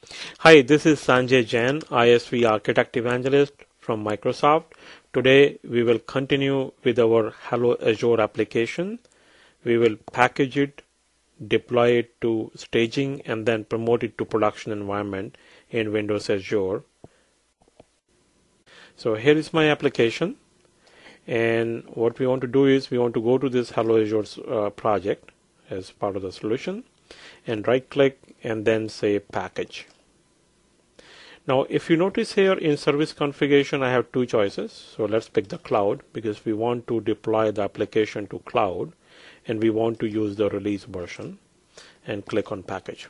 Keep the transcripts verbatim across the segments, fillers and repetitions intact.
Hi, this is Sanjay Jain, I S V Architect Evangelist from Microsoft. Today we will continue with our Hello Azure application. We will package it, deploy it to staging, and then promote it to production environment in Windows Azure. So here is my application, and what we want to do is we want to go to this Hello Azure uh, project as part of the solution, and right click and then say package. Now, if you notice here in service configuration, I have two choices. So let's pick the cloud because we want to deploy the application to cloud and we want to use the release version, and click on package.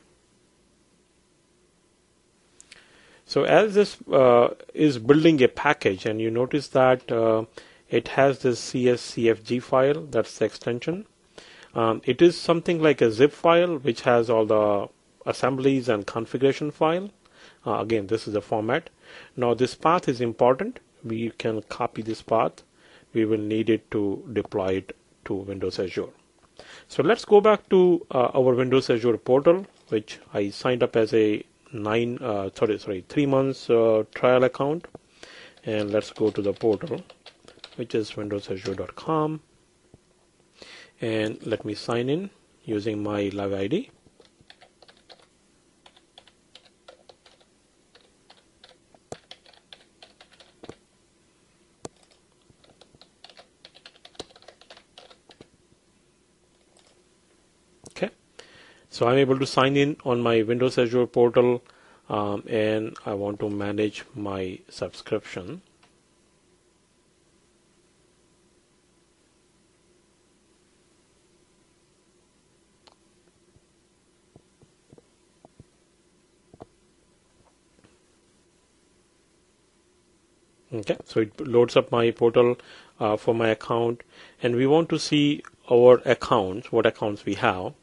So as this uh, is building a package, and you notice that uh, it has this C S C F G file, that's the extension. Um, it is something like a zip file which has all the assemblies and configuration file. Uh, again, this is the format. Now this path is important. We can copy this path. We will need it to deploy it to Windows Azure. So let's go back to uh, our Windows Azure portal, which I signed up as a nine, uh, sorry, sorry, three months uh, trial account. And let's go to the portal, which is windows azure dot com. And let me sign in using my Live I D. So I'm able to sign in on my Windows Azure portal, um, and I want to manage my subscription. Okay, so it loads up my portal uh, for my account, and we want to see our accounts, what accounts we have.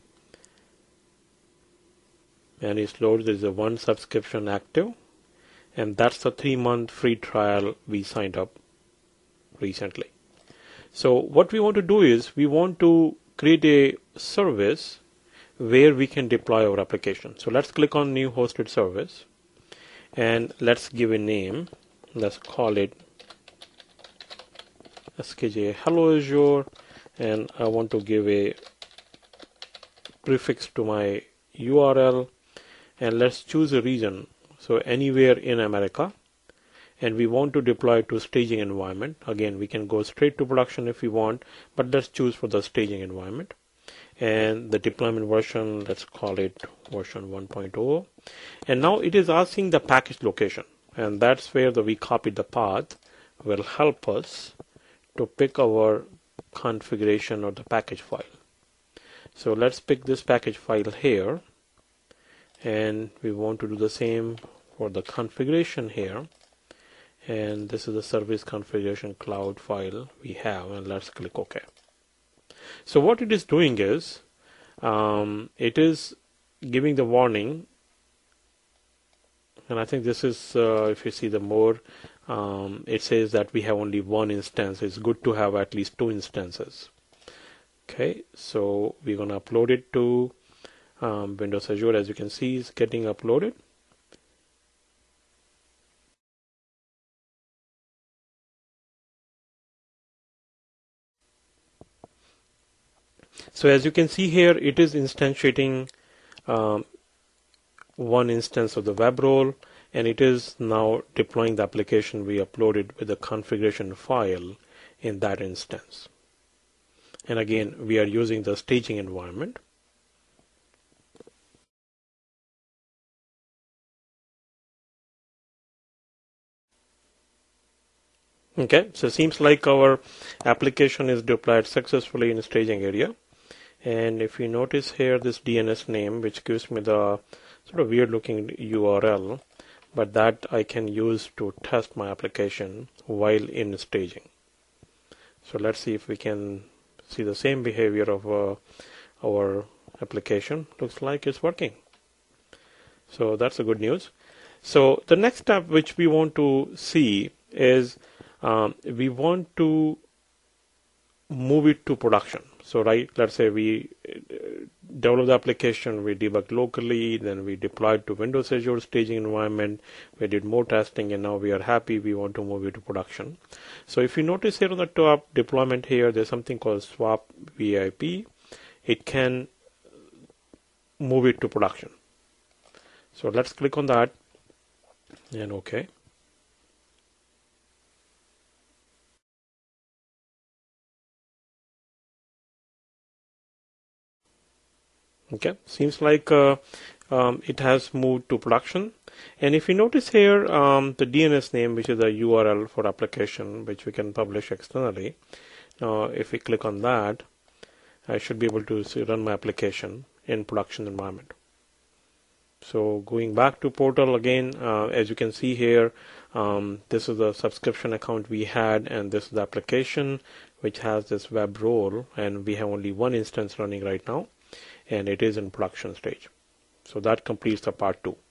And it loads, there's a one subscription active, and that's the three month free trial we signed up recently. So what we want to do is we want to create a service where we can deploy our application. So let's click on new hosted service, and let's give a name. Let's call it S K J Hello Azure, and I want to give a prefix to my U R L. And let's choose a region, so anywhere in America, and we want to deploy to staging environment. Again, we can go straight to production if we want, but let's choose for the staging environment. And the deployment version, let's call it version one point oh. And now it is asking the package location, and that's where the we copied the path will help us to pick our configuration or the package file. So let's pick this package file here. And we want to do the same for the configuration here, and this is the service configuration cloud file we have, and let's click OK. So what it is doing is um, it is giving the warning, and I think this is uh, if you see the more um, it says that we have only one instance. It's good to have at least two instances. Okay, so we're going to upload it to Um, Windows Azure. As you can see, is getting uploaded. So as you can see here, it is instantiating um, one instance of the web role, and it is now deploying the application we uploaded with the configuration file in that instance. And again, we are using the staging environment. Okay, so it seems like our application is deployed successfully in the staging area. And if you notice here this D N S name, which gives me the sort of weird looking U R L, but that I can use to test my application while in staging. So let's see if we can see the same behavior of uh, our application. Looks like it's working. So that's the good news. So the next step which we want to see is um, we want to move it to production. So right, let's say we develop the application, we debug locally, then we deployed to Windows Azure staging environment, we did more testing, and now we are happy, we want to move it to production. So if you notice here on the top deployment here, there's something called swap V I P. It can move it to production. So let's click on that and OK. Okay, seems like uh, um, it has moved to production. And if you notice here, um, the D N S name, which is a U R L for application, which we can publish externally. Now, if we click on that, I should be able to see, run my application in production environment. So going back to portal again, uh, as you can see here, um, this is the subscription account we had, and this is the application which has this web role, and we have only one instance running right now, and it is in production stage. So that completes the part two.